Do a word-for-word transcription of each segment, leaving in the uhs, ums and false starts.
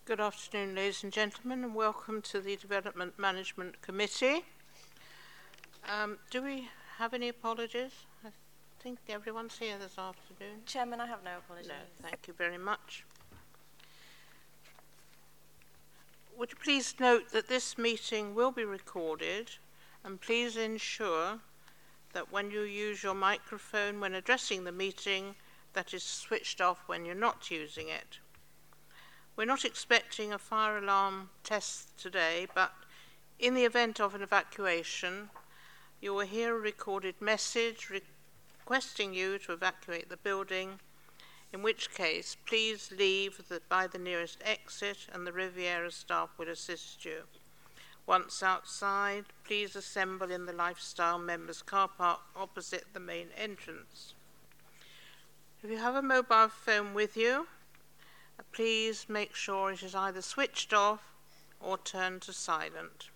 Good afternoon, ladies and gentlemen, and welcome to the Development Management Committee. Um, do we have any apologies? I think everyone's here this afternoon. Chairman, I have no apologies. No, thank you very much. Would you please note that this meeting will be recorded, and please ensure that when you use your microphone when addressing the meeting, that is switched off when you're not using it. We're not expecting a fire alarm test today, but in the event of an evacuation, you will hear a recorded message requesting you to evacuate the building, in which case, please leave the, by the nearest exit and the Riviera staff will assist you. Once outside, please assemble in the Lifestyle Members car park opposite the main entrance. If you have a mobile phone with you, please make sure it is either switched off or turned to silent.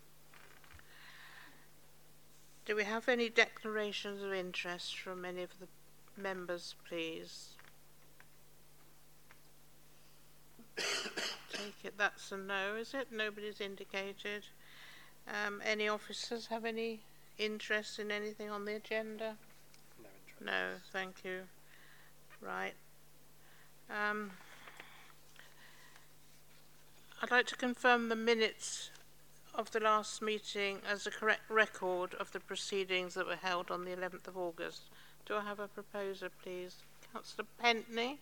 Do we have any declarations of interest from any of the members, please? Take it that's a no, is it? Nobody's indicated. Um, any officers have any interest in anything on the agenda? No interest. No, thank you. Right. Um, I'd like to confirm the minutes of the last meeting as a correct record of the proceedings that were held on the eleventh of August. Do I have a proposer, please? Councillor Pentney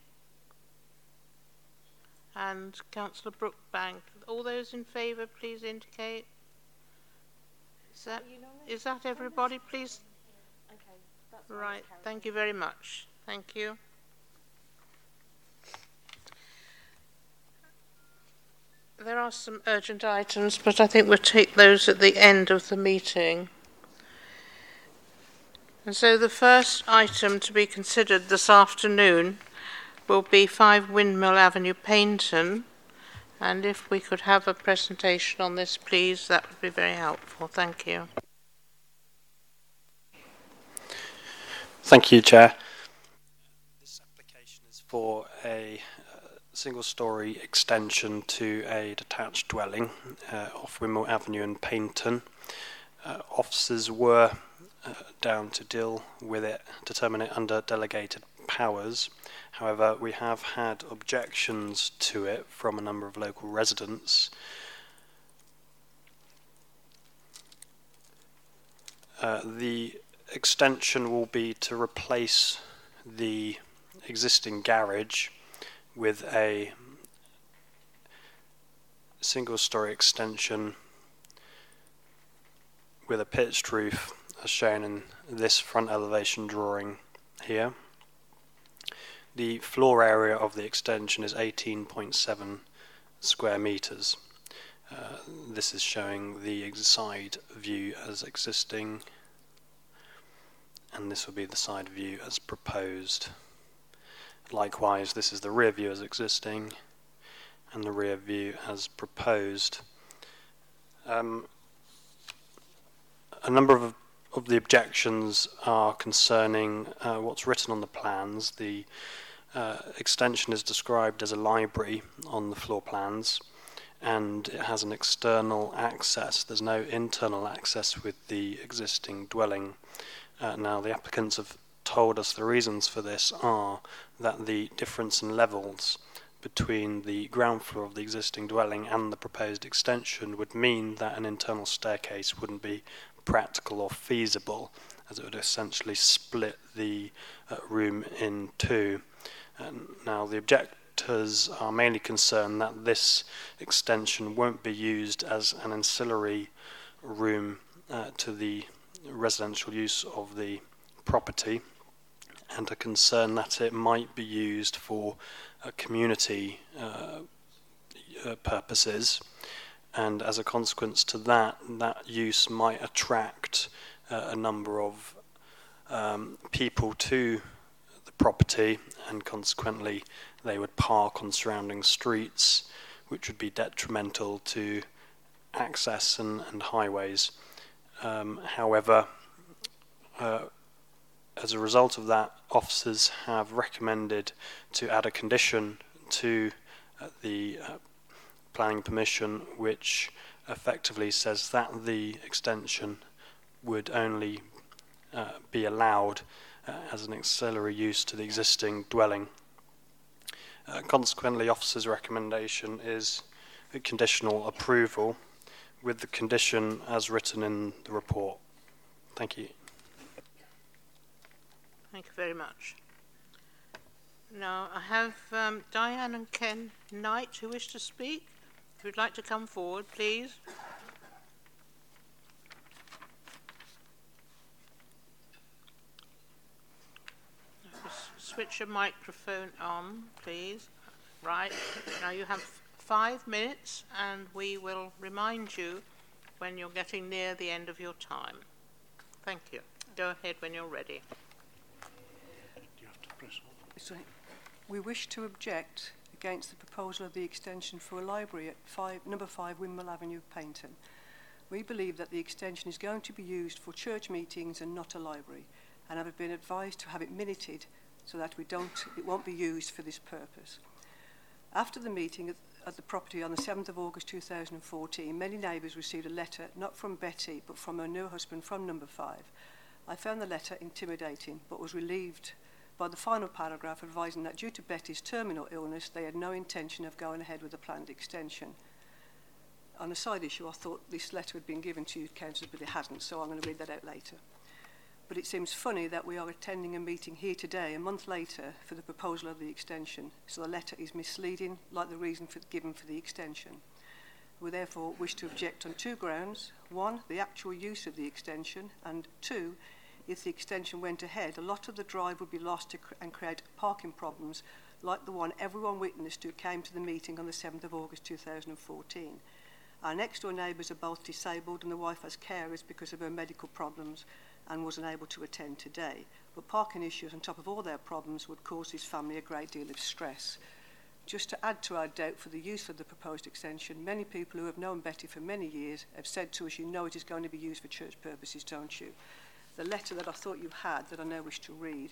and Councillor Brookbank. All those in favour, please indicate. Is that, is that everybody, please? Okay, that's right, thank you very much. Thank you. There are some urgent items, but I think we'll take those at the end of the meeting. And so the first item to be considered this afternoon will be five Windmill Avenue, Paignton. And if we could have a presentation on this, please, that would be very helpful. Thank you. Thank you, Chair. This application is for a single-storey extension to a detached dwelling uh, off Windmill Avenue in Paignton. Uh, officers were uh, down to deal with it, determine it under delegated powers. However, we have had objections to it from a number of local residents. Uh, the extension will be to replace the existing garage with a single-storey extension with a pitched roof, as shown in this front elevation drawing here. The floor area of the extension is eighteen point seven square metres. Uh, this is showing the side view as existing, and this will be the side view as proposed. Likewise, this is the rear view as existing and the rear view as proposed. Um, a number of, of the objections are concerning uh, what's written on the plans. The uh, extension is described as a library on the floor plans, and it has an external access. There's no internal access with the existing dwelling. Uh, now, the applicants have told us the reasons for this are that the difference in levels between the ground floor of the existing dwelling and the proposed extension would mean that an internal staircase wouldn't be practical or feasible, as it would essentially split the uh, room in two. And now, the objectors are mainly concerned that this extension won't be used as an ancillary room uh, to the residential use of the property, and are concerned that it might be used for uh, community uh, uh, purposes, and as a consequence to that, that use might attract uh, a number of um, people to the property, and consequently they would park on surrounding streets, which would be detrimental to access and, and highways. Um, however, uh, as a result of that, officers have recommended to add a condition to uh, the uh, planning permission, which effectively says that the extension would only uh, be allowed uh, as an auxiliary use to the existing dwelling. Uh, consequently, officer's recommendation is a conditional approval with the condition as written in the report. Thank you. Thank you very much. Now, I have um, Diane and Ken Knight who wish to speak. If you'd like to come forward, please. S- Switch your microphone on, please. Right. Now you have five minutes, and we will remind you when you're getting near the end of your time. Thank you. Go ahead when you're ready. You have to press on. Sorry. We wish to object against the proposal of the extension for a library at five, number five Windmill Avenue, Paynton. We believe that the extension is going to be used for church meetings and not a library, and have been advised to have it minuted so that we don't, it won't be used for this purpose. After the meeting at, at the property on the seventh of August two thousand fourteen, many neighbours received a letter, not from Betty, but from her new husband from number five. I found the letter intimidating, but was relieved by the final paragraph advising that due to Betty's terminal illness, they had no intention of going ahead with the planned extension. On a side issue, I thought this letter had been given to you, councillors, but it hasn't, so I'm going to read that out later. But it seems funny that we are attending a meeting here today, a month later, for the proposal of the extension, so the letter is misleading, like the reason for, given for the extension. We therefore wish to object on two grounds. One, the actual use of the extension, and two, if the extension went ahead, a lot of the drive would be lost to cr- and create parking problems like the one everyone witnessed who came to the meeting on the seventh of August two thousand fourteen. Our next door neighbours are both disabled and the wife has carers because of her medical problems and was unable to attend today. But parking issues on top of all their problems would cause this family a great deal of stress. Just to add to our doubt for the use of the proposed extension, many people who have known Betty for many years have said to us, you know it is going to be used for church purposes, don't you? The letter that I thought you had, that I now wish to read,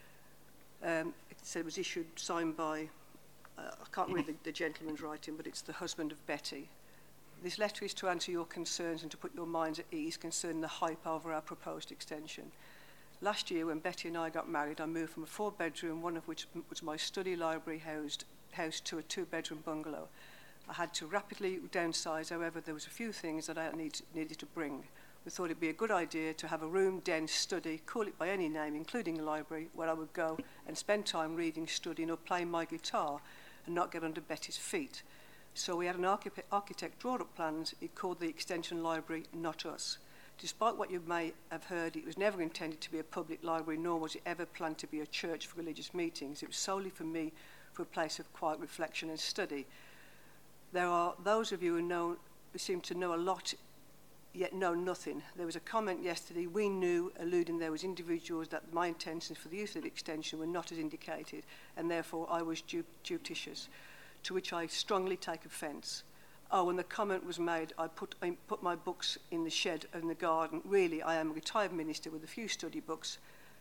um, it said it was issued, signed by, uh, I can't read the, the gentleman's writing, but it's the husband of Betty. This letter is to answer your concerns and to put your minds at ease concerning the hype over our proposed extension. Last year, when Betty and I got married, I moved from a four-bedroom, one of which was my study library housed, house, to a two-bedroom bungalow. I had to rapidly downsize, however, there was a few things that I need, needed to bring. We thought it'd be a good idea to have a room, den, study, call it by any name, including a library, where I would go and spend time reading, studying, or playing my guitar and not get under Betty's feet. So we had an architect, architect draw up plans. It called the Extension Library, not us. Despite what you may have heard, it was never intended to be a public library, nor was it ever planned to be a church for religious meetings. It was solely for me, for a place of quiet reflection and study. There are those of you who know, who seem to know a lot, yet know nothing. There was a comment yesterday, we knew, alluding there was individuals that my intentions for the use of the extension were not as indicated, and therefore I was ju- judicious, to which I strongly take offence. Oh, when the comment was made, I put, I put my books in the shed in the garden. Really, I am a retired minister with a few study books,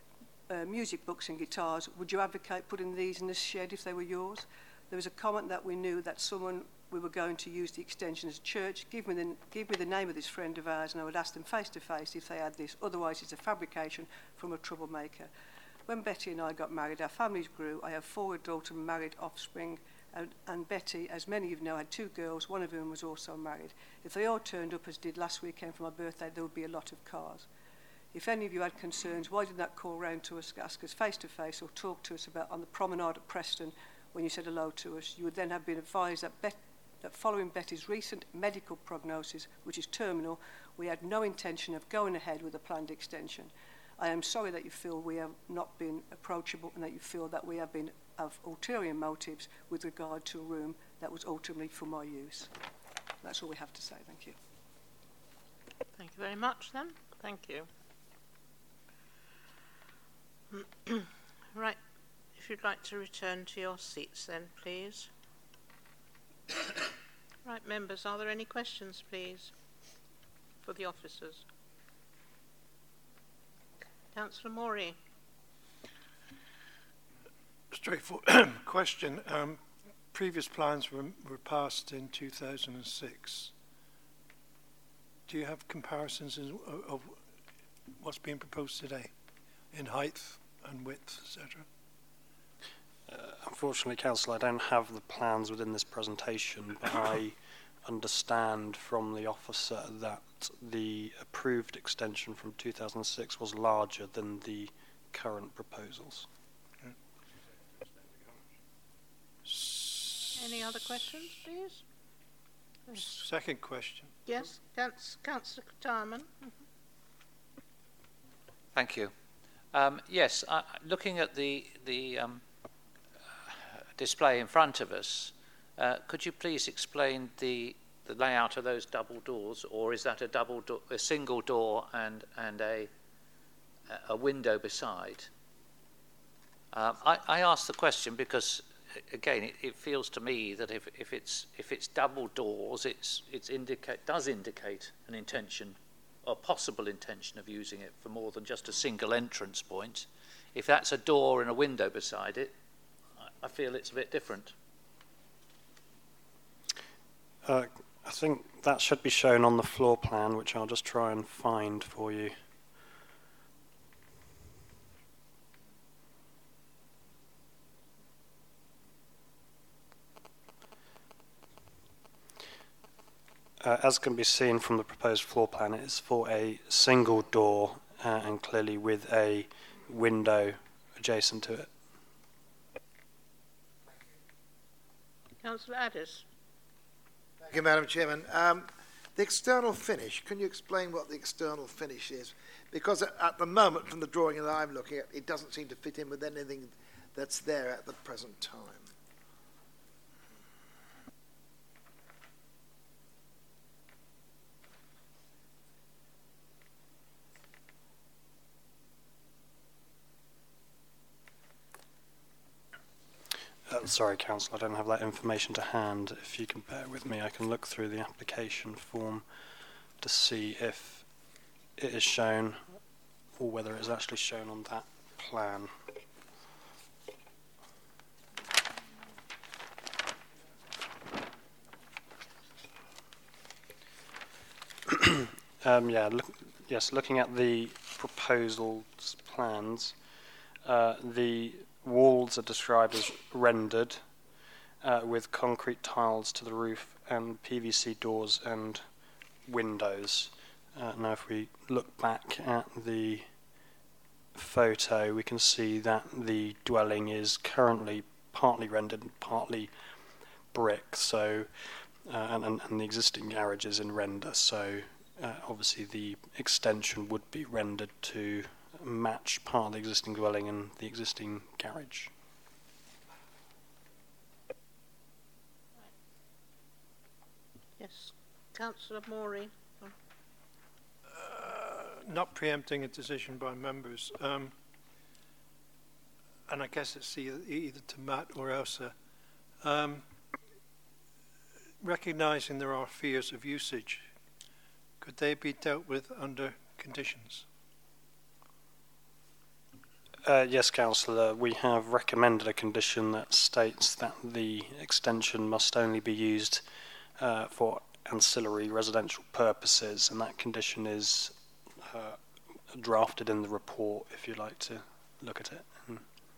uh, music books and guitars. Would you advocate putting these in the shed if they were yours? There was a comment that we knew that someone, we were going to use the extension as a church. Give me, the, give me the name of this friend of ours and I would ask them face to face if they had this. Otherwise, it's a fabrication from a troublemaker. When Betty and I got married, our families grew. I have four adult and married offspring. And, and Betty, as many of you know, had two girls, one of whom was also married. If they all turned up as did last weekend for my birthday, there would be a lot of cars. If any of you had concerns, why didn't that call round to us, ask us face to face or talk to us about on the promenade at Preston when you said hello to us? You would then have been advised that, Bet- that following Betty's recent medical prognosis, which is terminal, we had no intention of going ahead with a planned extension. I am sorry that you feel we have not been approachable and that you feel that we have been of ulterior motives with regard to a room that was ultimately for my use. That's all we have to say. Thank you. Thank you very much then. Thank you. Right, if you'd like to return to your seats then, please. Right, members, are there any questions, please, for the officers? Councillor Morey. Straightforward question. Um, previous plans were, were passed in two thousand six. Do you have comparisons in, of, of what's being proposed today in height and width, et cetera? Uh, unfortunately, Councillor, I don't have the plans within this presentation, but I understand from the officer that the approved extension from two thousand six was larger than the current proposals. Any other questions, please? Second question. Yes, Councillor Tarman. Thank you. Um, yes, uh, looking at the the um, display in front of us, uh, could you please explain the the layout of those double doors, or is that a double do a single door and and a a window beside? Um, I, I asked the question because, again, it, it feels to me that if if it's if it's double doors, it's it's indicate does indicate an intention, or possible intention of using it for more than just a single entrance point. If that's a door and a window beside it, I feel it's a bit different. Uh, I think that should be shown on the floor plan, which I'll just try and find for you. Uh, as can be seen from the proposed floor plan, it is for a single door uh, and clearly with a window adjacent to it. Councillor Addis. Thank you, Madam Chairman. Um, the external finish, can you explain what the external finish is? Because at, at the moment, from the drawing that I'm looking at, it doesn't seem to fit in with anything that's there at the present time. Uh, sorry, Councillor, I don't have that information to hand. If you can bear with me, I can look through the application form to see if it is shown or whether it is actually shown on that plan. um, yeah, look, yes, looking at the proposals plans, uh, the walls are described as rendered uh, with concrete tiles to the roof and P V C doors and windows. Uh, now if we look back at the photo, we can see that the dwelling is currently partly rendered and partly brick, so uh, and, and, and the existing garage is in render, so uh, obviously the extension would be rendered to match part of the existing dwelling and the existing garage. Yes, Councillor Morey. Uh, not preempting a decision by members, um, and I guess it's either, either to Matt or Elsa. Um, recognising there are fears of usage, could they be dealt with under conditions? Uh, yes, Councillor, we have recommended a condition that states that the extension must only be used uh, for ancillary residential purposes, and that condition is uh, drafted in the report if you'd like to look at it. Mm.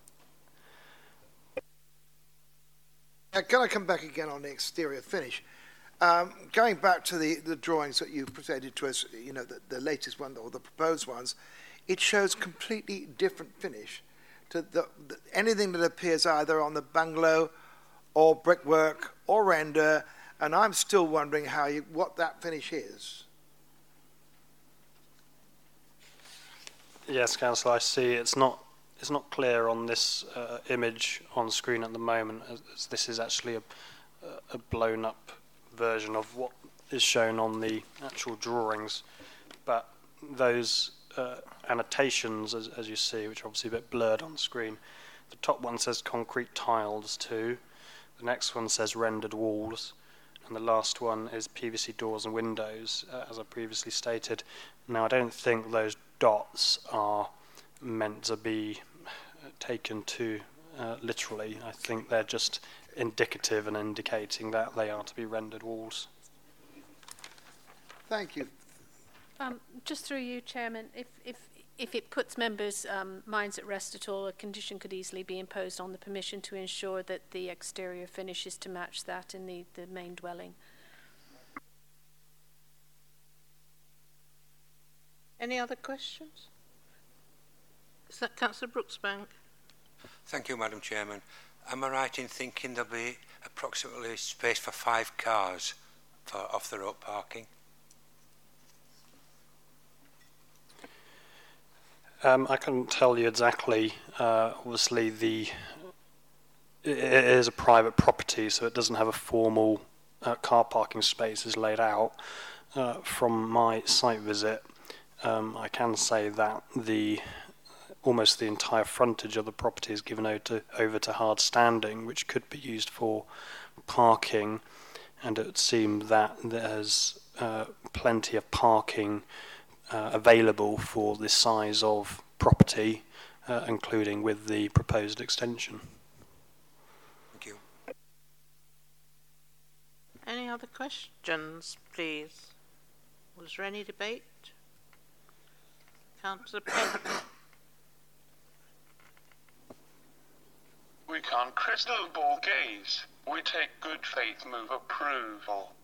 Uh, can I come back again on the exterior finish? Um, going back to the, the drawings that you presented to us, you know, the, the latest one or the proposed ones, it shows completely different finish to the, the, anything that appears either on the bungalow or brickwork or render, and I'm still wondering how you, what that finish is. Yes, Councillor, I see it's not it's not clear on this uh, image on screen at the moment, as, as this is actually a, a blown up version of what is shown on the actual drawings, but those Uh, annotations, as, as you see, which are obviously a bit blurred on screen. The top one says concrete tiles too, the next one says rendered walls, and the last one is P V C doors and windows, uh, as I previously stated. Now, I don't think those dots are meant to be taken too uh, literally. I think they're just indicative and indicating that they are to be rendered walls. Thank you. Um, just through you, Chairman, if, if, if it puts members' um, minds at rest at all, a condition could easily be imposed on the permission to ensure that the exterior finish is to match that in the, the main dwelling. Any other questions? Is that Councillor Brooksbank? Thank you, Madam Chairman. Am I right in thinking there'll be approximately space for five cars for off-the-road parking? Um, I couldn't tell you exactly. Uh, obviously, the it is a private property, so it doesn't have a formal uh, car parking spaces laid out. Uh, from my site visit, um, I can say that the almost the entire frontage of the property is given over to, over to hard standing, which could be used for parking, and it would seem that there's uh, plenty of parking Uh, available for this size of property, uh, including with the proposed extension. Thank you. Any other questions, please? Was there any debate? Councillor Penn. We can't crystal ball gaze. We take good faith move approval.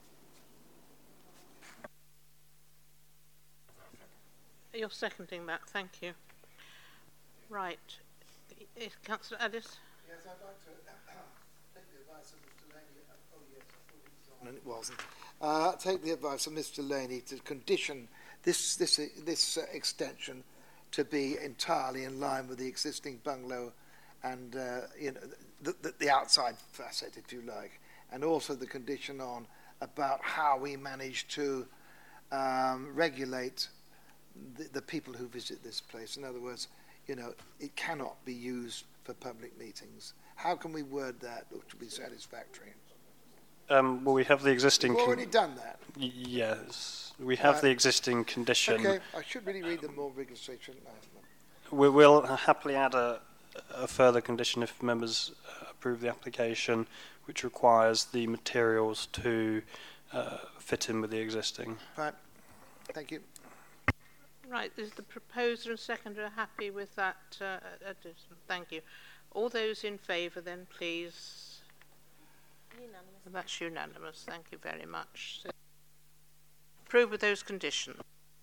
You're seconding that, thank you. Right. Is Councillor Addis? Yes, I'd like to take the advice of Mister Laney. Oh, yes, I thought he was on and it wasn't. Uh, take the advice of Mister Laney to condition this this uh, this uh, extension to be entirely in line with the existing bungalow and uh, you know the, the, the outside facet, if you like, and also the condition on about how we manage to um, regulate The, the people who visit this place. In other words, you know, it cannot be used for public meetings. How can we word that to be satisfactory? Um, well, we have the existing... We've already done that. Y yes, we have Right. the existing condition. Okay, I should really read them more vigorously, shouldn't I? We will happily add a, a further condition if members approve the application, which requires the materials to uh, fit in with the existing. Right, thank you. Right, is the proposer and seconder happy with that uh, addition? Thank you. All those in favour then, please. Unanimous. That's unanimous, thank you very much. So, approve with those conditions.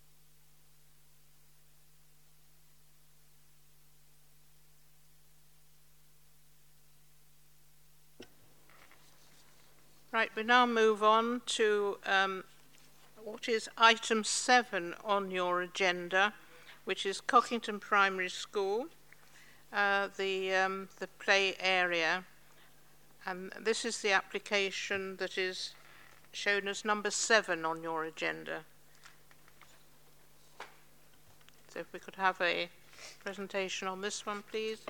Right, we now move on to um, what is item seven on your agenda, which is Cockington Primary School, uh, the um, the play area, and this is the application that is shown as number seven on your agenda. So if we could have a presentation on this one, please.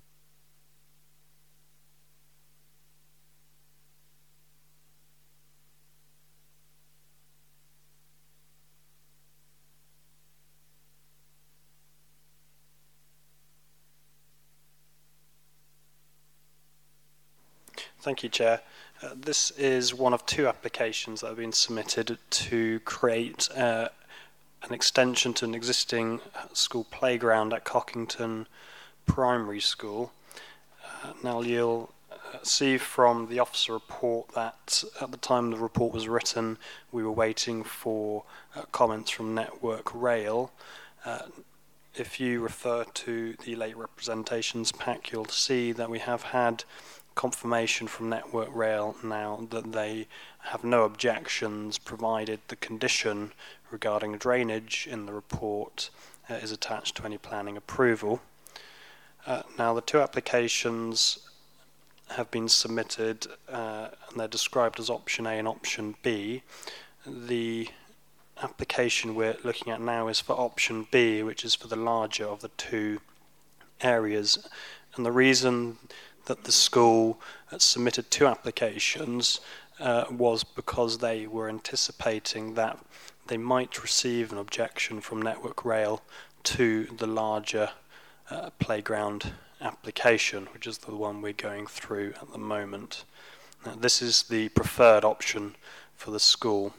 Thank you, Chair. Uh, this is one of two applications that have been submitted to create uh, an extension to an existing school playground at Cockington Primary School. Uh, now, you'll uh, see from the officer report that at the time the report was written, we were waiting for uh, comments from Network Rail. Uh, if you refer to the late representations pack, you'll see that we have had confirmation from Network Rail now that they have no objections provided the condition regarding drainage in the report uh, is attached to any planning approval. Uh, now the two applications have been submitted uh, and they're described as option A and option B. The application we're looking at now is for option B, which is for the larger of the two areas, and the reason that the school submitted two applications uh, was because they were anticipating that they might receive an objection from Network Rail to the larger uh, playground application, which is the one we're going through at the moment. Now, this is the preferred option for the school.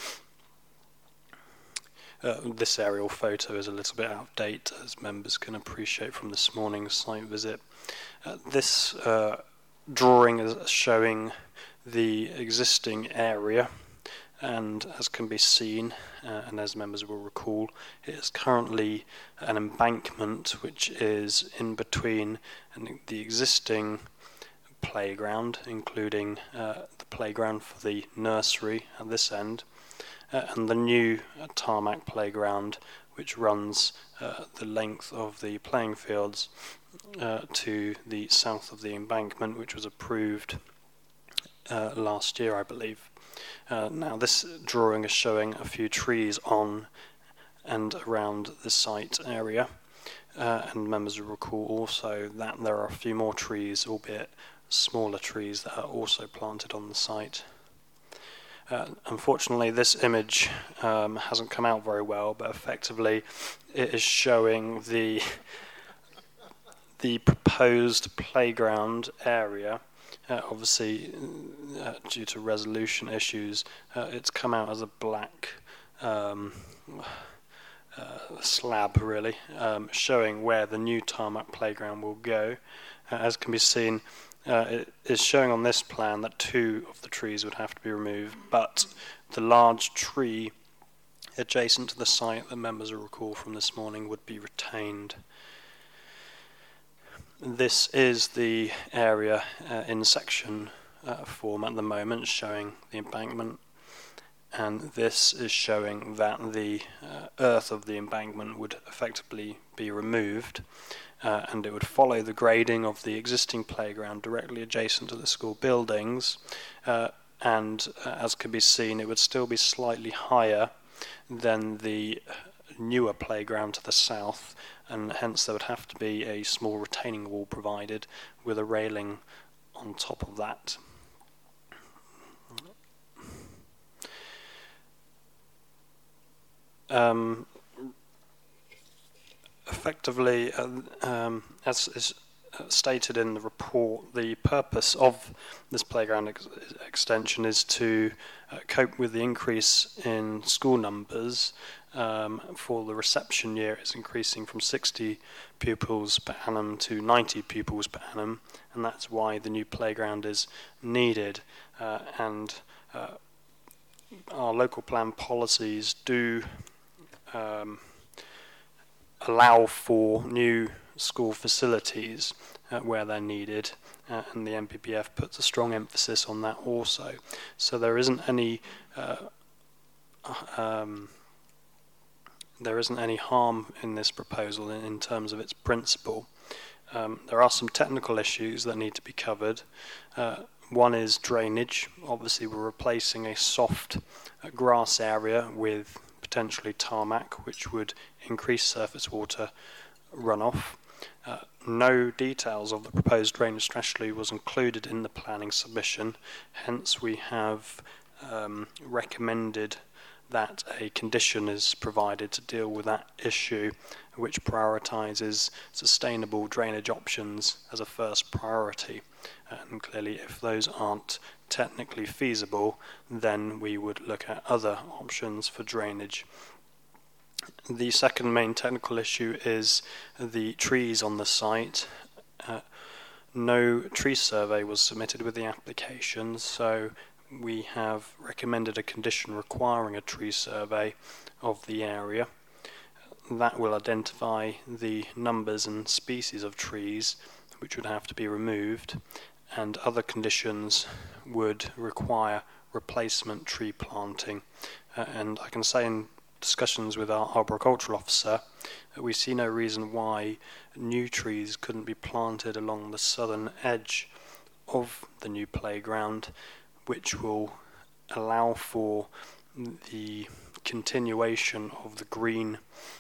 Uh, this aerial photo is a little bit out of date, as members can appreciate from this morning's site visit. Uh, this uh, drawing is showing the existing area, and as can be seen, uh, and as members will recall, it is currently an embankment which is in between the existing playground, including uh, the playground for the nursery at this end, uh, and the new uh, tarmac playground which runs uh, the length of the playing fields uh, to the south of the embankment, which was approved uh, last year, I believe. Uh, now this drawing is showing a few trees on and around the site area, uh, and members will recall also that there are a few more trees, albeit smaller trees, that are also planted on the site. Uh, unfortunately, this image um, hasn't come out very well, but effectively it is showing the the proposed playground area. Uh, obviously, uh, due to resolution issues, uh, it's come out as a black um, uh, slab, really, um, showing where the new tarmac playground will go. Uh, as can be seen, uh, it is showing on this plan that two of the trees would have to be removed, but the large tree adjacent to the site that members will recall from this morning would be retained. This is the area uh, in section uh, form at the moment, showing the embankment, and this is showing that the uh, earth of the embankment would effectively be removed, uh, and it would follow the grading of the existing playground directly adjacent to the school buildings, uh, and uh, as can be seen, it would still be slightly higher than the newer playground to the south, and hence there would have to be a small retaining wall provided with a railing on top of that. Um, effectively, uh, um, as is stated in the report, the purpose of this playground ex extension is to uh, cope with the increase in school numbers. Um, for the reception year, it's increasing from sixty pupils per annum to ninety pupils per annum, and that's why the new playground is needed. Uh, and uh, our local plan policies do um, allow for new school facilities uh, where they're needed, uh, and the M P P F puts a strong emphasis on that also. So there isn't any uh, um, there isn't any harm in this proposal in, in terms of its principle. Um, there are some technical issues that need to be covered. Uh, one is drainage. Obviously, we're replacing a soft uh, grass area with potentially tarmac, which would increase surface water runoff. Uh, no details of the proposed drainage strategy was included in the planning submission, hence we have um, recommended that a condition is provided to deal with that issue, which prioritises sustainable drainage options as a first priority. And clearly, if those aren't technically feasible, then we would look at other options for drainage. The second main technical issue is the trees on the site. Uh, no tree survey was submitted with the application, so we have recommended a condition requiring a tree survey of the area. That will identify the numbers and species of trees which would have to be removed, and other conditions would require replacement tree planting. Uh, and I can say in discussions with our arboricultural officer that we see no reason why new trees couldn't be planted along the southern edge of the new playground, which will allow for the continuation of the green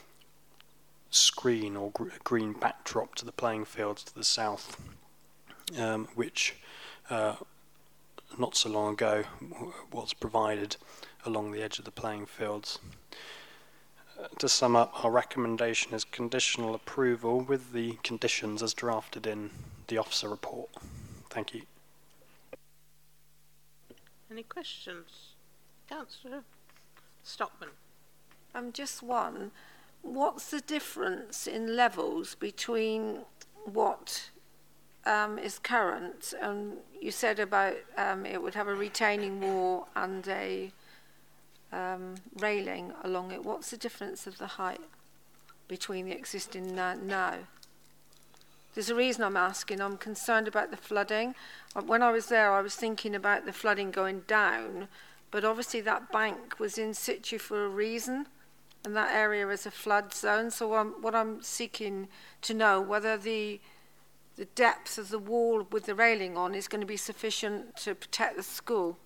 screen or gr green backdrop to the playing fields to the south, um, which uh, not so long ago was provided along the edge of the playing fields. to sum up, our recommendation is conditional approval with the conditions as drafted in the officer report. Thank you. Any questions? Councillor Stockman. Um, just one. What's the difference in levels between what um, is current? And you said about um, it would have a retaining wall and a um, railing along it. What's the difference of the height between the existing now? now? There's a reason I'm asking. I'm concerned about the flooding. When I was there, I was thinking about the flooding going down, but obviously that bank was in situ for a reason, and that area is a flood zone. So I'm, what I'm seeking to know whether the the depth of the wall with the railing on is going to be sufficient to protect the school.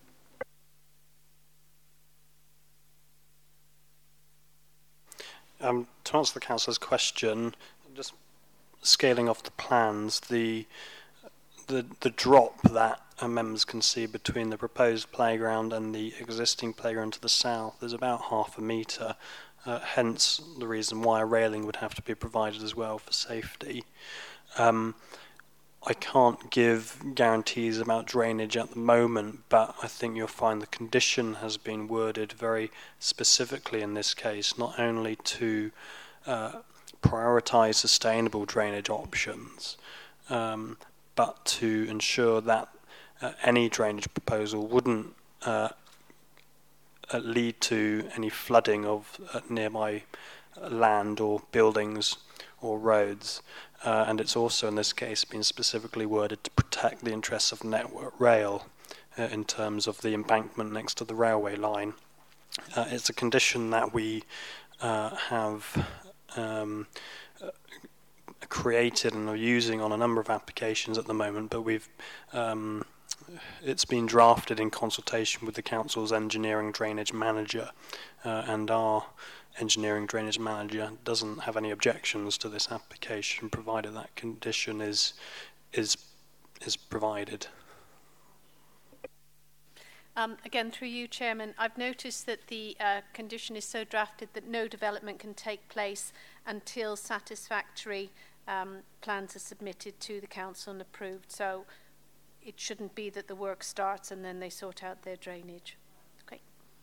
Um, to answer the councillor's question, just scaling off the plans, the the the drop that uh, members can see between the proposed playground and the existing playground to the south is about half a metre, uh, hence the reason why a railing would have to be provided as well for safety. Um, I can't give guarantees about drainage at the moment, but I think you'll find the condition has been worded very specifically in this case, not only to uh, prioritise sustainable drainage options, um, but to ensure that uh, any drainage proposal wouldn't uh, uh, lead to any flooding of uh, nearby land or buildings or roads. Uh, and it's also in this case been specifically worded to protect the interests of Network Rail uh, in terms of the embankment next to the railway line. Uh, it's a condition that we uh, have um, uh, created and are using on a number of applications at the moment, but we've um, it's been drafted in consultation with the council's engineering drainage manager, uh, and our engineering drainage manager doesn't have any objections to this application, provided that condition is is is provided. Um, again, through you, Chairman, I've noticed that the uh, condition is so drafted that no development can take place until satisfactory um, plans are submitted to the council and approved. So it shouldn't be that the work starts and then they sort out their drainage. Okay.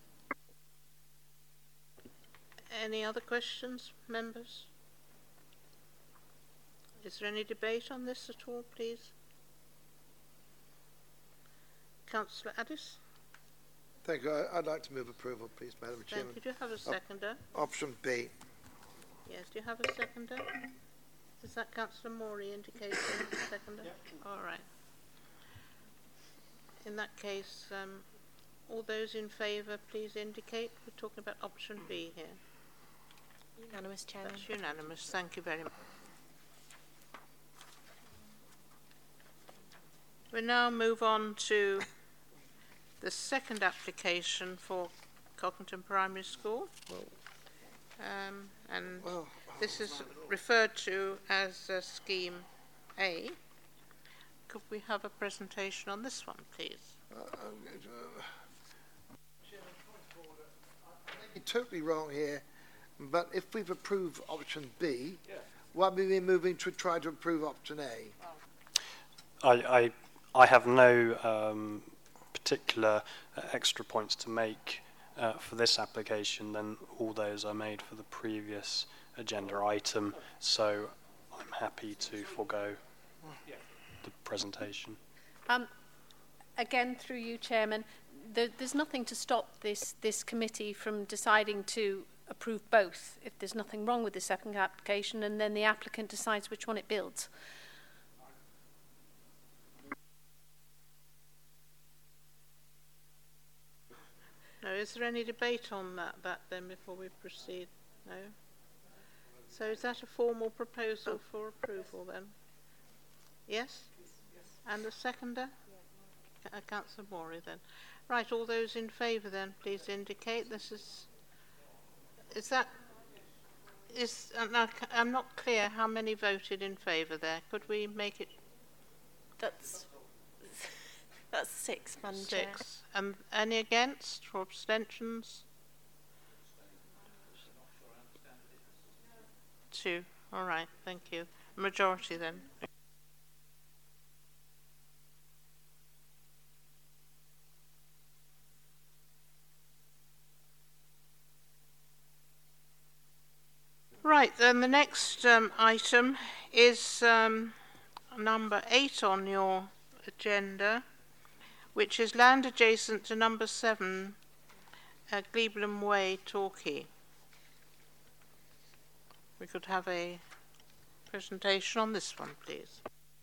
Any other questions, members? Is there any debate on this at all, please? Councillor Addis? Thank you. I- I'd like to move approval, please, Madam Chairman. Thank you. Do you have a seconder? Option B. Yes, do you have a seconder? Is that Councillor Morey indicating a seconder? Yep. All right. In that case, um, all those in favour, please indicate. We're talking about option B here. Unanimous, Chairman. That's unanimous. Thank you very much. We now move on to the second application for Cockington Primary School. Um, and Well, this is referred to as uh, Scheme A. Could we have a presentation on this one, please? Uh, uh, I may be totally wrong here, but if we've approved option B, yeah. why are we moving to try to approve option A? I, I, I have no um, particular uh, extra points to make uh, for this application than all those I made for the previous agenda item, so I'm happy to forego the presentation. Um, again, through you, Chairman, there, there's nothing to stop this, this committee from deciding to approve both if there's nothing wrong with the second application, and then the applicant decides which one it builds. No, is there any debate on that, that then before we proceed? No? So is that a formal proposal for approval then? Yes? And a seconder? Yeah. Uh, Councillor Morey then. Right, all those in favour then, please indicate. This is... Is that... Is, uh, now, I'm not clear how many voted in favour there. Could we make it... That's... That's six, Madam Chair. Six. And any against or abstentions? Two. All right, thank you. Majority then. Right, then the next um, item is um, number eight on your agenda, which is land adjacent to number seven, uh, Gleblam Way, Torquay. We could have a presentation on this one, please.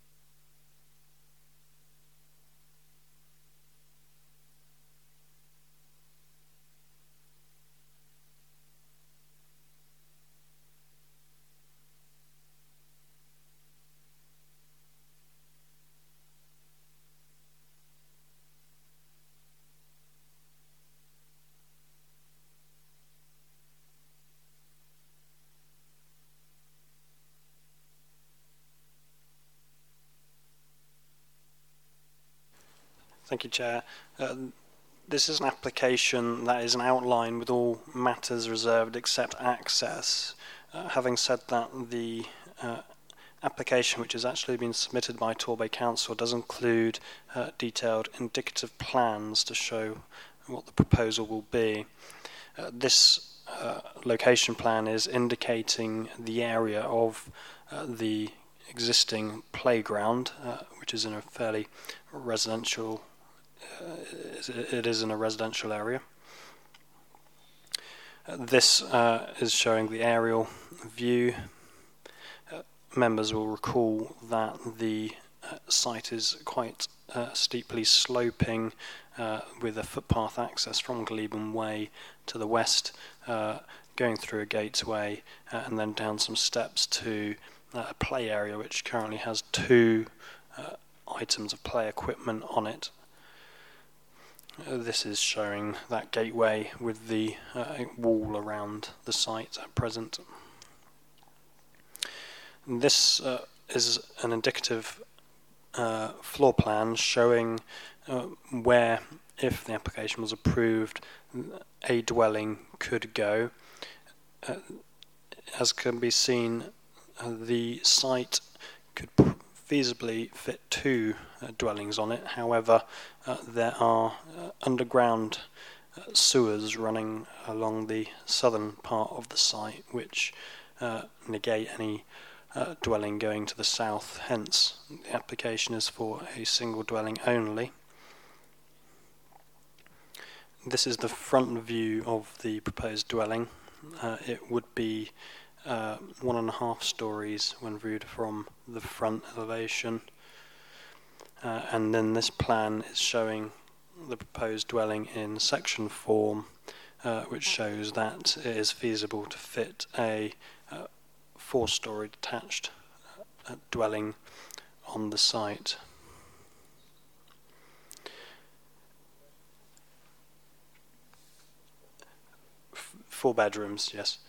Thank you, Chair. Uh, this is an application that is an outline with all matters reserved except access. Uh, having said that, the uh, application, which has actually been submitted by Torbay Council, does include uh, detailed indicative plans to show what the proposal will be. Uh, this uh, location plan is indicating the area of uh, the existing playground, uh, which is in a fairly residential Uh, it is in a residential area. Uh, this uh, is showing the aerial view. Uh, members will recall that the uh, site is quite uh, steeply sloping uh, with a footpath access from Gleblam Way to the west, uh, going through a gateway uh, and then down some steps to uh, a play area which currently has two uh, items of play equipment on it. This is showing that gateway with the uh, wall around the site at present. This uh, is an indicative uh, floor plan showing uh, where, if the application was approved, a dwelling could go. Uh, as can be seen, uh, the site could feasibly fit two uh, dwellings on it. However, uh, there are uh, underground uh, sewers running along the southern part of the site, which uh, negate any uh, dwelling going to the south. Hence, the application is for a single dwelling only. This is the front view of the proposed dwelling. Uh, it would be Uh, one and a half stories when viewed from the front elevation, uh, and then this plan is showing the proposed dwelling in section form, uh, which shows that it is feasible to fit a uh, four-story detached uh, dwelling on the site. F- four bedrooms, yes.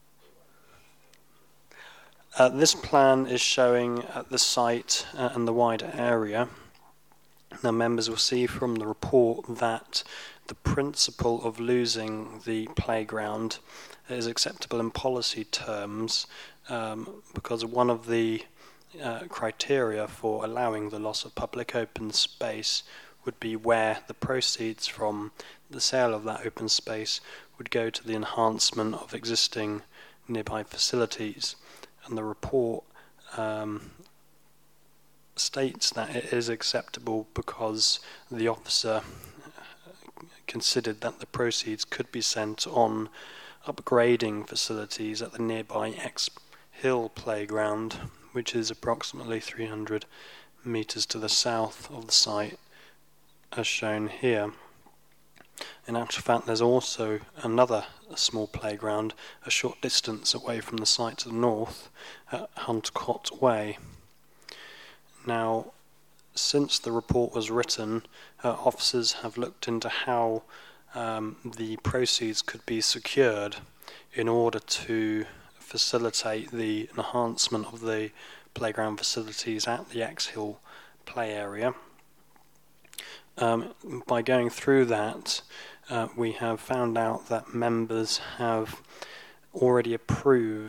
Uh, this plan is showing uh, the site uh, and the wider area. Now, members will see from the report that the principle of losing the playground is acceptable in policy terms, um, because one of the uh, criteria for allowing the loss of public open space would be where the proceeds from the sale of that open space would go to the enhancement of existing nearby facilities. And the report um, states that it is acceptable because the officer considered that the proceeds could be sent on upgrading facilities at the nearby X Hill playground, which is approximately three hundred metres to the south of the site, as shown here. In actual fact, there's also another small playground a short distance away from the site to the north at Huntcott Way. Now, since the report was written, uh, officers have looked into how um, the proceeds could be secured in order to facilitate the enhancement of the playground facilities at the X Hill play area. Um, by going through that, uh, we have found out that members have already approved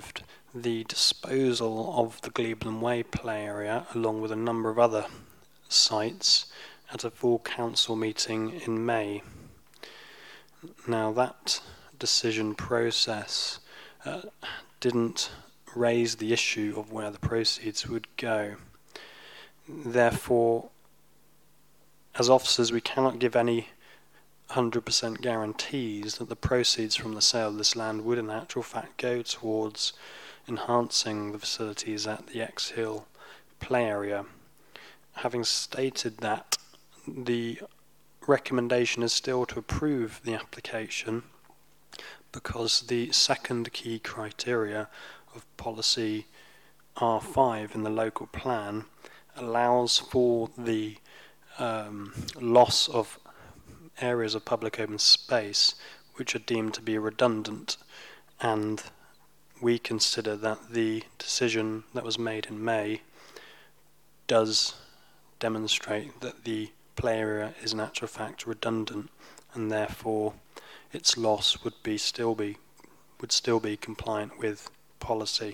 the disposal of the Gleebland Way play area, along with a number of other sites, at a full council meeting in May. Now, that decision process uh, didn't raise the issue of where the proceeds would go. Therefore, as officers, we cannot give any one hundred percent guarantees that the proceeds from the sale of this land would in actual fact go towards enhancing the facilities at the Exhill play area. Having stated that, the recommendation is still to approve the application, because the second key criteria of policy R five in the local plan allows for the um, loss of areas of public open space which are deemed to be redundant, and we consider that the decision that was made in May does demonstrate that the play area is in actual fact redundant, and therefore its loss would be still be would still be compliant with policy.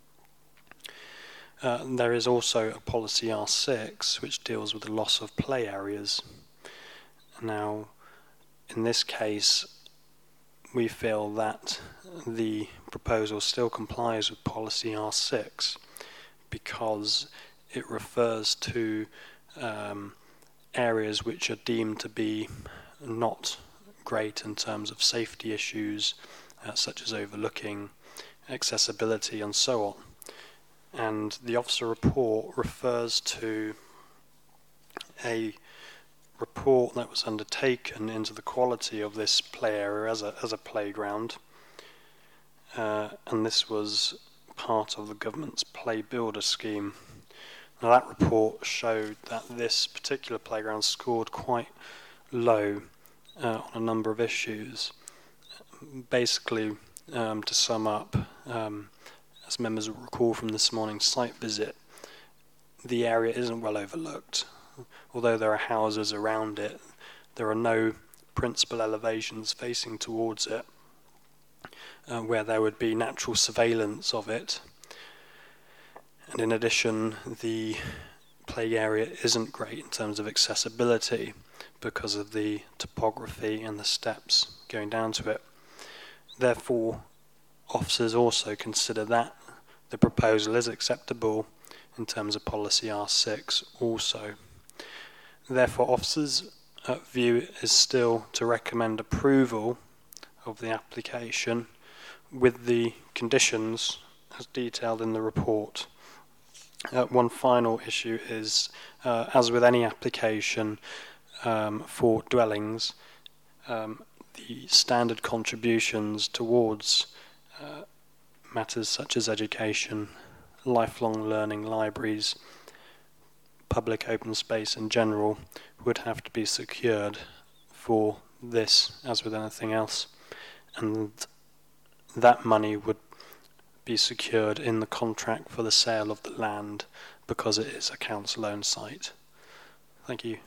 Uh, there is also a policy R six which deals with the loss of play areas. Now, in this case, we feel that the proposal still complies with policy R six because it refers to um, areas which are deemed to be not great in terms of safety issues, uh, such as overlooking, accessibility, and so on. And the officer report refers to a report that was undertaken into the quality of this play area as a, as a playground, uh, and this was part of the government's Play Builder scheme. Now, that report showed that this particular playground scored quite low uh, on a number of issues. Basically, um, to sum up, um, as members will recall from this morning's site visit, the area isn't well overlooked. Although there are houses around it, there are no principal elevations facing towards it uh, where there would be natural surveillance of it. And in addition, the play area isn't great in terms of accessibility because of the topography and the steps going down to it. Therefore, officers also consider that the proposal is acceptable in terms of policy R six also. Therefore, officers' uh, view is still to recommend approval of the application with the conditions as detailed in the report. Uh, one final issue is, uh, as with any application um, for dwellings, um, the standard contributions towards uh, matters such as education, lifelong learning, libraries, public open space in general would have to be secured for this, as with anything else, and that money would be secured in the contract for the sale of the land because it is a council-owned site. Thank you.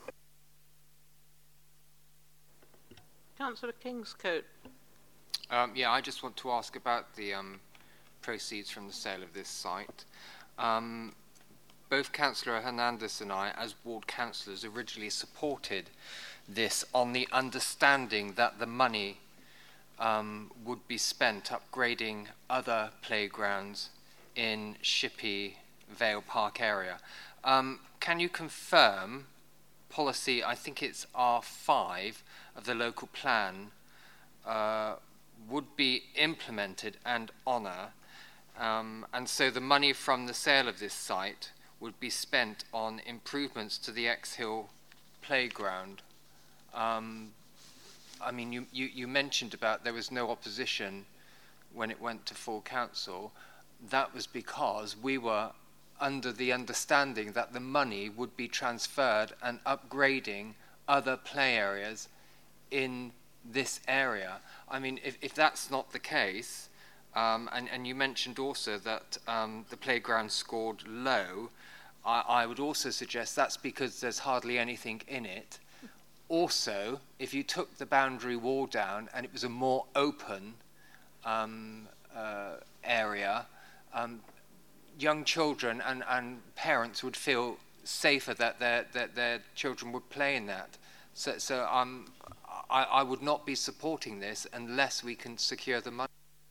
Councillor Kingscote. Um, yeah, I just want to ask about the um, proceeds from the sale of this site. Um, both Councillor Hernandez and I, as ward councillors, originally supported this on the understanding that the money um, would be spent upgrading other playgrounds in Shippey Vale Park area. Um, can you confirm policy, I think it's R five of the local plan, uh, would be implemented and honour, um, and so the money from the sale of this site would be spent on improvements to the Exhill playground. Um, I mean, you, you, you mentioned about there was no opposition when it went to full council. That was because we were under the understanding that the money would be transferred and upgrading other play areas in this area. I mean, if, if that's not the case, um, and, and you mentioned also that um, the playground scored low, I, I would also suggest that's because there's hardly anything in it. Also, if you took the boundary wall down and it was a more open um, uh, area, um, young children and, and parents would feel safer that their, that their children would play in that. So, so um, I, I would not be supporting this unless we can secure the money.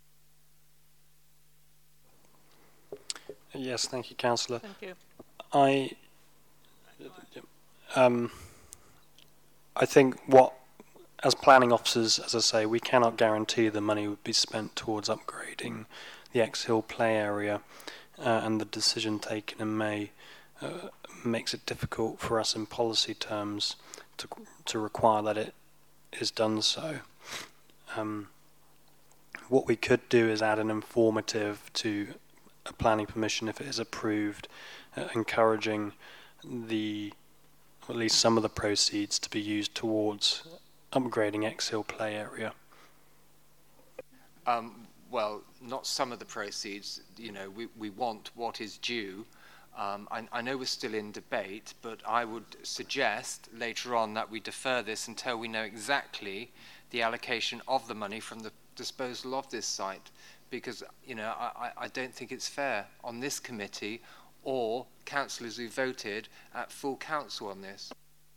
Yes, thank you, Councillor. Thank you. I, um, I think what, as planning officers, as I say, we cannot guarantee the money would be spent towards upgrading the Exhill play area, uh, and the decision taken in May uh, makes it difficult for us in policy terms to to require that it is done so. Um, what we could do is add an informative to a planning permission if it is approved, uh, encouraging the, or at least some of the proceeds to be used towards upgrading Exhill play area. Um, well, not some of the proceeds. You know, we, we want what is due. Um, I, I know we're still in debate, but I would suggest later on that we defer this until we know exactly the allocation of the money from the disposal of this site, because, you know, I, I don't think it's fair on this committee or councillors who voted at full council on this.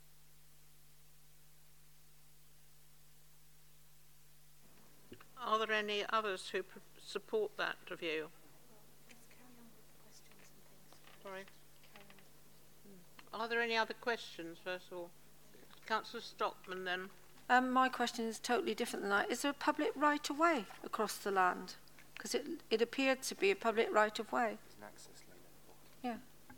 Are there any others who pr support that view? Sorry. Are there any other questions, first of all? Councillor Stockman, then. Um, my question is totally different than that. Is there a public right-of-way across the land? Because it, it appeared to be a public right-of-way. Yeah.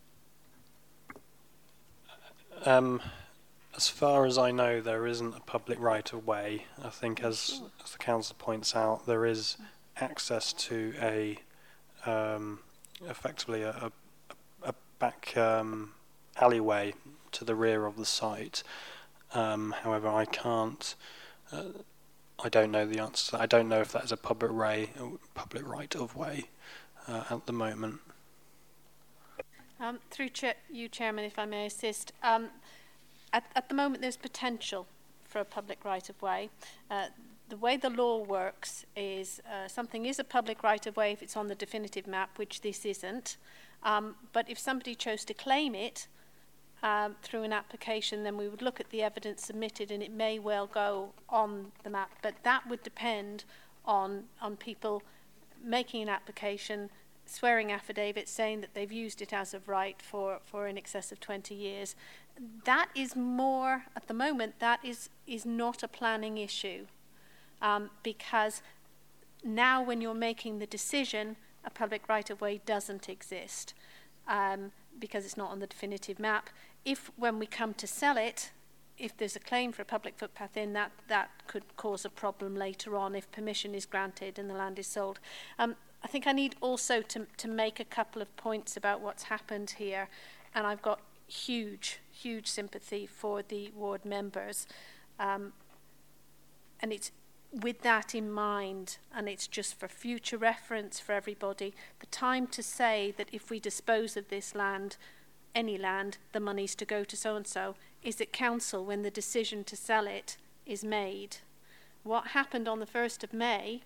Um, as far as I know, there isn't a public right-of-way. I think, as, Sure. as the council points out, there is access to a, um, effectively a, a, a back um, alleyway to the rear of the site. Um, however, I can't. Uh, I don't know the answer to that. I don't know if that is a public ray, public right-of-way uh, at the moment. Um, through cha you, Chairman, if I may assist. Um, at, at the moment, there's potential for a public right-of-way. Uh, the way the law works is uh, something is a public right-of-way if it's on the definitive map, which this isn't. Um, but if somebody chose to claim it um, through an application, then we would look at the evidence submitted, and it may well go on the map. But that would depend on on people making an application, swearing affidavits saying that they've used it as of right for, for in excess of twenty years. That is more, at the moment, that is, is not a planning issue. Um, because now when you're making the decision, a public right-of-way doesn't exist um, because it's not on the definitive map. If, when we come to sell it, if there's a claim for a public footpath in, that, that could cause a problem later on if permission is granted and the land is sold. Um, I think I need also to, to make a couple of points about what's happened here, and I've got huge, huge sympathy for the ward members. Um, and it's with that in mind, and it's just for future reference for everybody, the time to say that if we dispose of this land, any land, the money's to go to so-and-so, is at council when the decision to sell it is made. What happened on the first of May,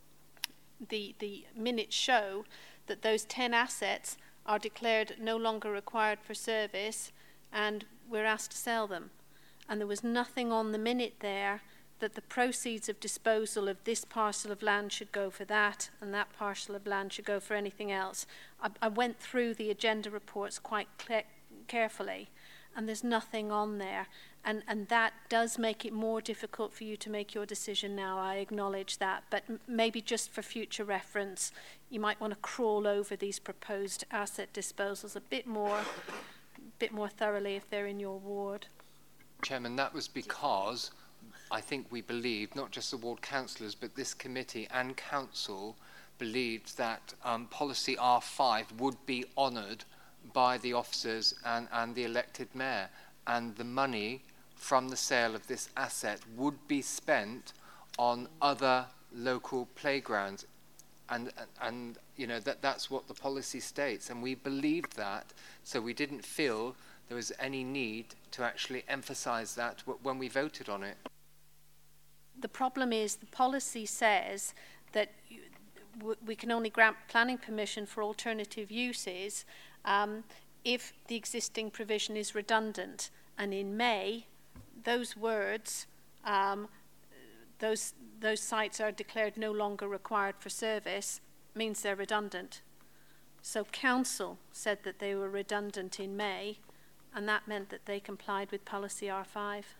the, the minutes show that those ten assets are declared no longer required for service, and we're asked to sell them. And there was nothing on the minute there that the proceeds of disposal of this parcel of land should go for that, and that parcel of land should go for anything else. I, I went through the agenda reports quite carefully, and there's nothing on there. And, and that does make it more difficult for you to make your decision now, I acknowledge that. But m maybe just for future reference, you might want to crawl over these proposed asset disposals a bit more, bit more thoroughly if they're in your ward. Chairman, that was because I think we believed, not just the ward councillors, but this committee and council believed that um, policy R five would be honoured by the officers and, and the elected mayor, and the money from the sale of this asset would be spent on other local playgrounds, and and, and you know that that's what the policy states, and we believed that, so we didn't feel there was any need to actually emphasise that w when we voted on it. The problem is the policy says that you, w we can only grant planning permission for alternative uses um, if the existing provision is redundant. And in May, those words, um, those, those sites are declared no longer required for service, means they're redundant. So council said that they were redundant in May, and that meant that they complied with policy R five.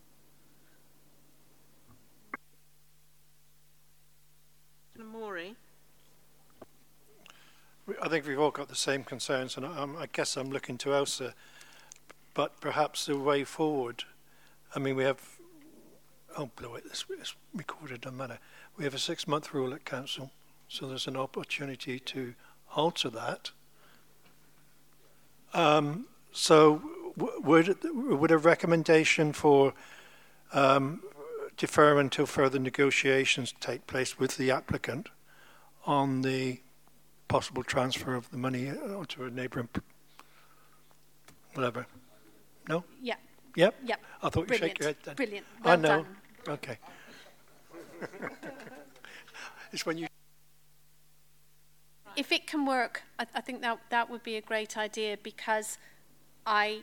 Maury. I think we've all got the same concerns, and I, I guess I'm looking to Elsa, but perhaps the way forward, I mean, we have, oh, blow it, it's, it's recorded, doesn't matter. We have a six-month rule at council, so there's an opportunity to alter that. Um, so w would, would a recommendation for um, defer until further negotiations take place with the applicant on the possible transfer of the money to a neighbouring, whatever? No? Yeah. Yep? Yep. I thought you shake your head then. Brilliant. I Well know. done. Okay. It's when you... If it can work, I, I think that that would be a great idea, because I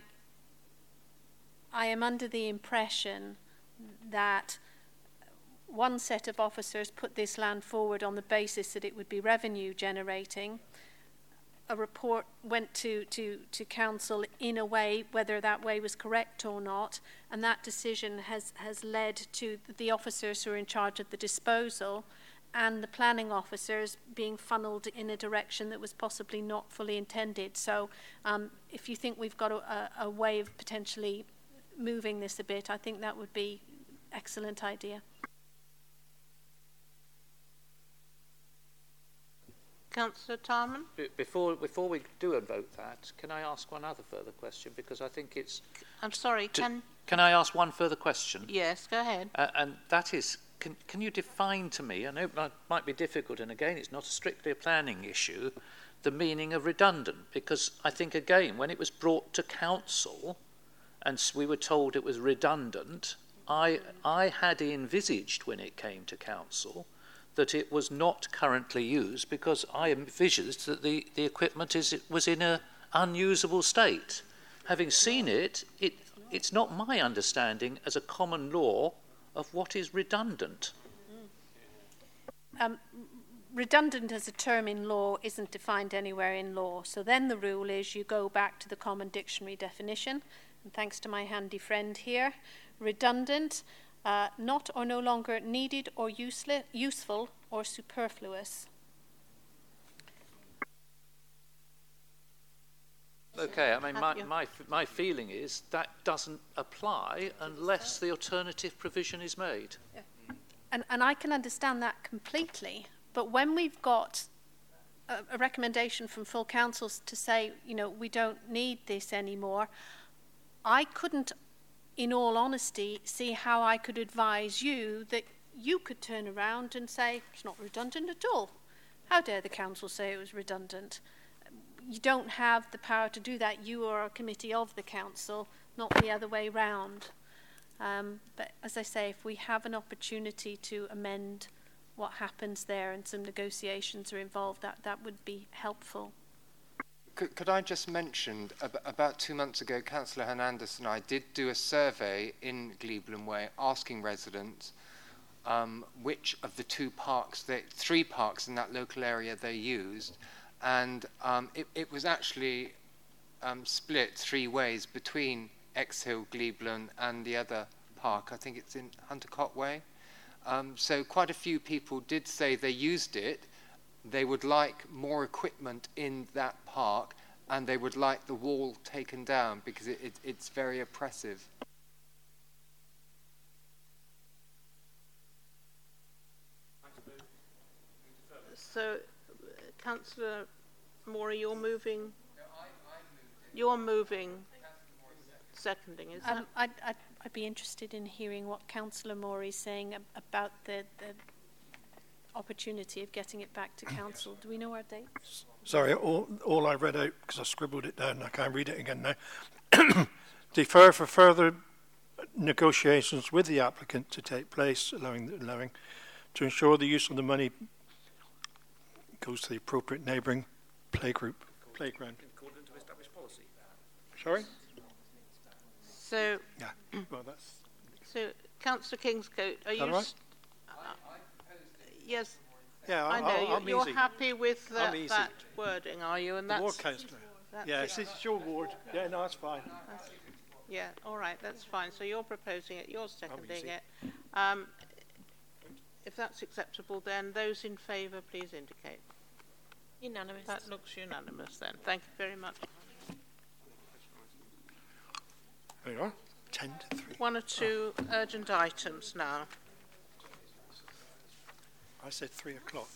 I am under the impression that one set of officers put this land forward on the basis that it would be revenue generating. A report went to, to, to council in a way, whether that way was correct or not, and that decision has, has led to the officers who are in charge of the disposal and the planning officers being funneled in a direction that was possibly not fully intended. So um, if you think we've got a, a way of potentially moving this a bit, I think that would be an excellent idea. Councillor Tarman? Be- Before, before we do vote that, can I ask one other further question? Because I think it's... I'm sorry, can... Can I ask one further question? Yes, go ahead. Uh, and that is, can, can you define to me, I know it might, might be difficult, and again, it's not strictly a planning issue, the meaning of redundant? Because I think, again, when it was brought to council and we were told it was redundant, I, I had envisaged when it came to council that it was not currently used, because I envisaged that the, the equipment is, was in an unusable state. Having seen it, it, it's not my understanding as a common law of what is redundant. Um, redundant as a term in law isn't defined anywhere in law. So then the rule is you go back to the common dictionary definition. And thanks to my handy friend here, redundant, uh, not or no longer needed or useless, useful or superfluous. Okay, I mean, my, my, my feeling is that doesn't apply unless the alternative provision is made. Yeah. And, and I can understand that completely, but when we've got a, a recommendation from full councils to say, you know, we don't need this anymore, I couldn't, in all honesty, see how I could advise you that you could turn around and say, it's not redundant at all. How dare the council say it was redundant? You don't have the power to do that. You are a committee of the council, not the other way round. Um, but as I say, if we have an opportunity to amend what happens there and some negotiations are involved, that, that would be helpful. Could, could I just mention, ab about two months ago, Councillor Hernandez and I did do a survey in Gleebland Way asking residents um, which of the two parks, they, three parks in that local area they used, and um, it, it was actually um, split three ways between Exhill, Gleebland and the other park. I think it's in Huntercott Way. Um, so quite a few people did say they used it. They would like more equipment in that park, and they would like the wall taken down because it, it, it's very oppressive. So, uh, Councillor Maury, you're moving. You're moving. Seconding, is Um, that? I'd, I'd, I'd be interested in hearing what Councillor Maury is saying ab about the, the opportunity of getting it back to council. Do we know our dates? Sorry, all, all I read out, because I scribbled it down, I can't read it again now. Defer for further negotiations with the applicant to take place, allowing, allowing to ensure the use of the money goes to the appropriate neighbouring playgroup, playground. In accordance with established policy. Sorry? So, Yeah, well, that's... so Councillor Kingscote, are Is you... that right? s- uh, yes, Yeah, I I, know. I, you're I'm you're easy. happy with I'm that, easy. that wording, are you? And The that's, ward councillor. that's Yeah, it. it's, it's your ward. Yeah, no, that's fine. That's- yeah, all right, that's fine. So you're proposing it, you're seconding easy. it. Um, if that's acceptable, then those in favour, please indicate. Unanimous. That looks unanimous then. Thank you very much. There you are. Ten to three. One or two urgent items now. I said three o'clock.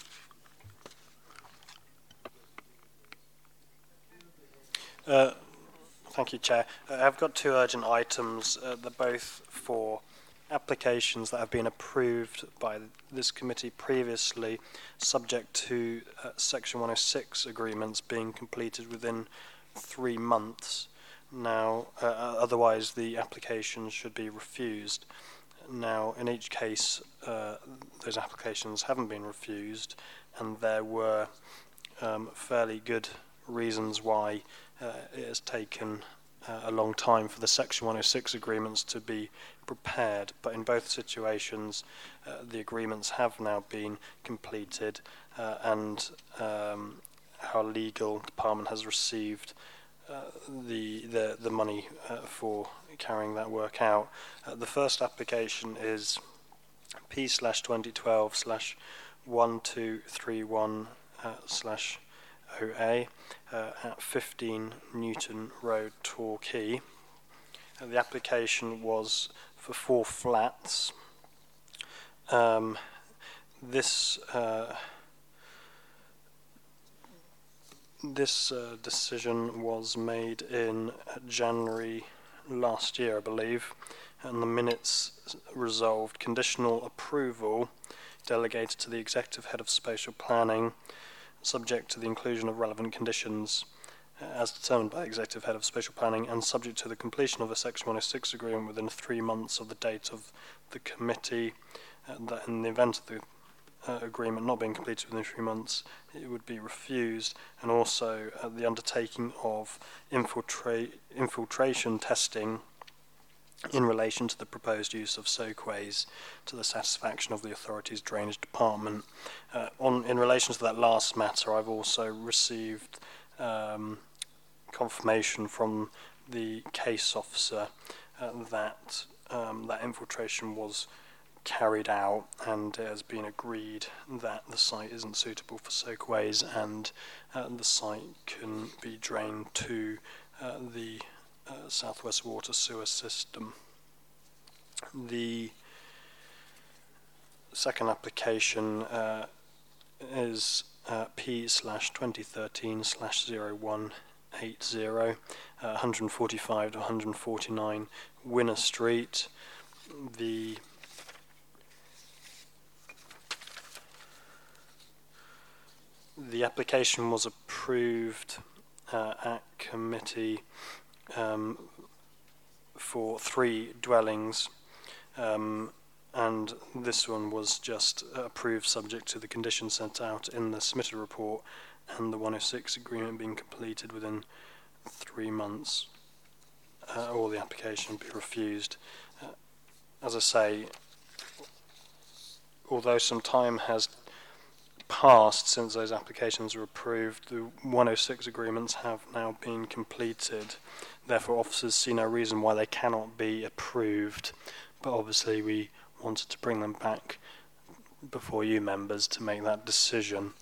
Uh, thank you, Chair. Uh, I've got two urgent items. Uh, they're both for applications that have been approved by this committee previously, subject to uh, Section one oh six agreements being completed within three months. Now, uh, otherwise the application should be refused. Now, in each case, uh, those applications haven't been refused, and there were um, fairly good reasons why uh, it has taken uh, a long time for the Section one oh six agreements to be prepared. But in both situations, uh, the agreements have now been completed, uh, and um, our legal department has received uh, the, the the money uh, for carrying that work out. Uh, the first application is P slash twenty twelve slash one two three one slash O A uh, at fifteen Newton Road, Torquay. Uh, the application was for four flats. Um, this uh, this uh, decision was made in January last year, I believe, and the minutes resolved conditional approval delegated to the Executive Head of Spatial Planning, subject to the inclusion of relevant conditions uh, as determined by the Executive Head of Spatial Planning, and subject to the completion of a Section one oh six agreement within three months of the date of the committee. Uh, that in the event of the uh, agreement not being completed within three months, it would be refused, and also uh, the undertaking of infiltra infiltration testing in relation to the proposed use of soakways to the satisfaction of the authority's drainage department. Uh, on in relation to that last matter, I've also received um, confirmation from the case officer uh, that um, that infiltration was carried out, and it has been agreed that the site isn't suitable for soakways, and uh, the site can be drained to uh, the uh, Southwest Water Sewer System. The second application uh, is uh, P slash twenty thirteen slash zero one eight zero, uh, one forty-five to one forty-nine Winner Street. The The application was approved uh, at committee um, for three dwellings, um, and this one was just approved subject to the conditions set out in the submitted report and the one oh six agreement being completed within three months, uh, or the application be refused. Uh, as I say, although some time has passed since those applications were approved, the one oh six agreements have now been completed. Therefore, officers see no reason why they cannot be approved. But obviously, we wanted to bring them back before you members to make that decision.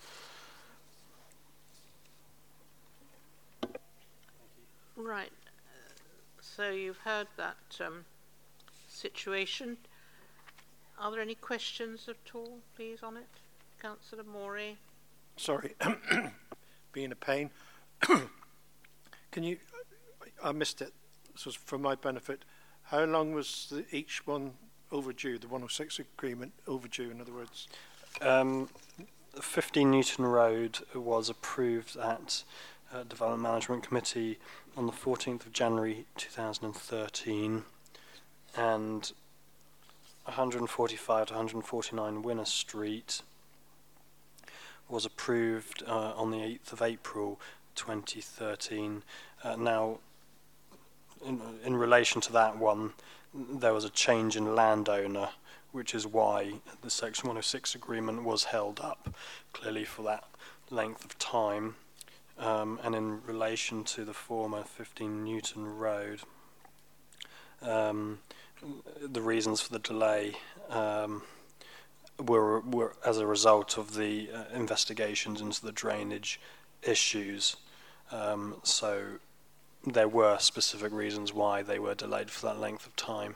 Right. Uh, so you've heard that um, situation. Are there any questions at all, please, on it? Councillor Morey. Sorry, being a pain. Can you, I missed it, so for my benefit, how long was the, each one overdue, the one oh six agreement overdue, in other words? Um, fifteen Newton Road was approved at uh, Development Management Committee on the fourteenth of January two thousand thirteen, and one forty-five to one forty-nine Winner Street was approved uh, on the eighth of April twenty thirteen. Uh, now, in, in relation to that one, there was a change in landowner, which is why the Section one oh six agreement was held up, clearly for that length of time. Um, and in relation to the former fifteen Newton Road, um, the reasons for the delay um, were, were as a result of the uh, investigations into the drainage issues. Um, so there were specific reasons why they were delayed for that length of time.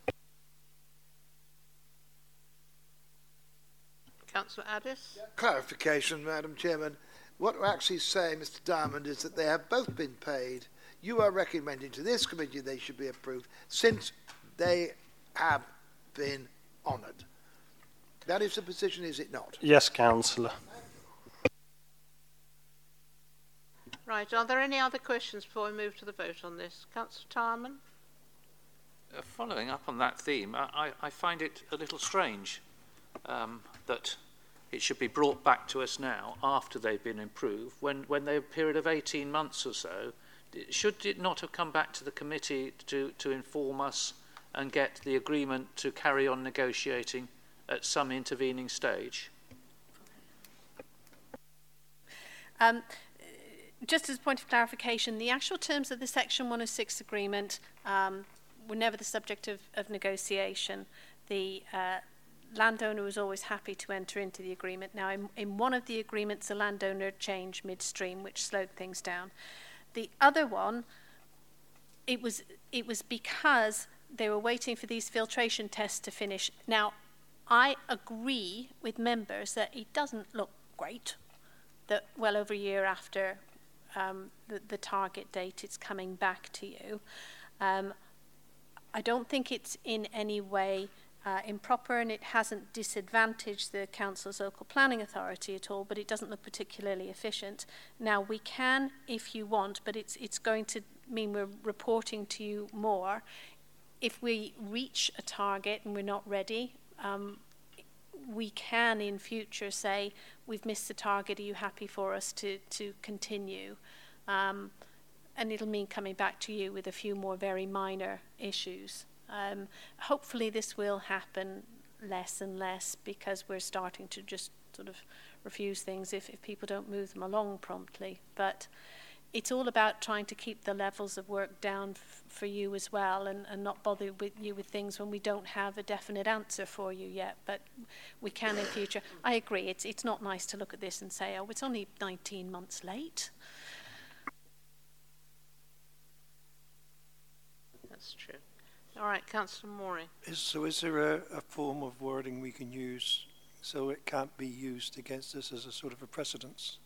Councillor Addis? Clarification, Madam Chairman. What we're actually saying, Mr Diamond, is that they have both been paid. You are recommending to this committee they should be approved since they have been honoured. That is the position, is it not? Yes, Councillor. Right, are there any other questions before we move to the vote on this? Councillor Tarman? Uh, following up on that theme, I, I find it a little strange um, that it should be brought back to us now after they've been improved, when, when they have a period of eighteen months or so. Should it not have come back to the committee to, to inform us and get the agreement to carry on negotiating at some intervening stage? Um, just as a point of clarification, the actual terms of the Section one oh six agreement um, were never the subject of, of negotiation. The uh, landowner was always happy to enter into the agreement. Now, in, in one of the agreements, the landowner changed midstream, which slowed things down. The other one, it was it was because they were waiting for these filtration tests to finish. Now, I agree with members that it doesn't look great that well over a year after um, the, the target date it's coming back to you. Um, I don't think it's in any way uh, improper, and it hasn't disadvantaged the council's local planning authority at all, but it doesn't look particularly efficient. Now, we can, if you want, but it's it's going to mean we're reporting to you more. If we reach a target and we're not ready, um, we can in future say, we've missed the target, are you happy for us to, to continue? Um, and it'll mean coming back to you with a few more very minor issues. Um, hopefully this will happen less and less, because we're starting to just sort of refuse things if, if people don't move them along promptly. But it's all about trying to keep the levels of work down f for you as well, and, and not bother with you with things when we don't have a definite answer for you yet. But we can in future. I agree, it's, it's not nice to look at this and say, oh, it's only nineteen months late. That's true. All right, Councillor Morey. Is, so is there a, a form of wording we can use so it can't be used against us as a sort of a precedence?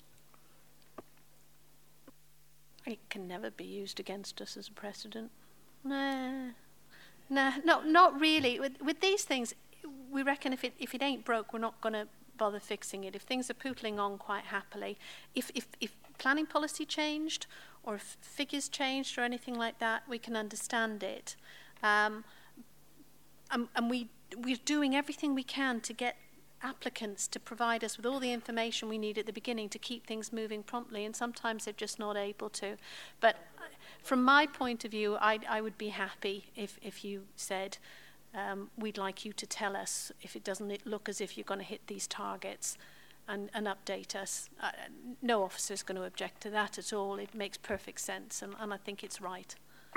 It can never be used against us as a precedent. Nah, nah, no, not really. With with these things, we reckon if it if it ain't broke, we're not going to bother fixing it. If things are pootling on quite happily, if if if planning policy changed or if figures changed or anything like that, we can understand it. Um, and, and we we're doing everything we can to get applicants to provide us with all the information we need at the beginning to keep things moving promptly, and sometimes they're just not able to. But from my point of view, I, I would be happy if, if you said, um, we'd like you to tell us if it doesn't look as if you're going to hit these targets, and, and update us. Uh, no officer is going to object to that at all. It makes perfect sense, and, and I think it's right.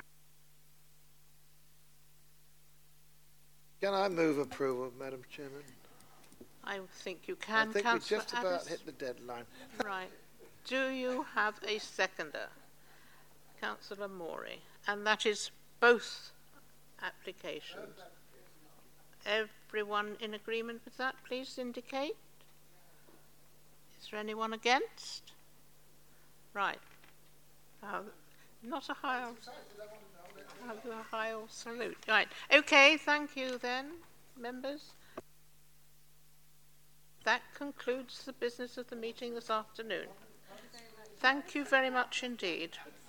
Can I move approval, Madam Chairman? I think you can, I think we Councillor just about Addis. hit the deadline. Right. Do you have a seconder? Councillor Morey. And that is both applications. Everyone in agreement with that, please indicate. Is there anyone against? Right. Uh, not a high, a high salute. Right. Okay, thank you then, members. That concludes the business of the meeting this afternoon. Thank you very much indeed.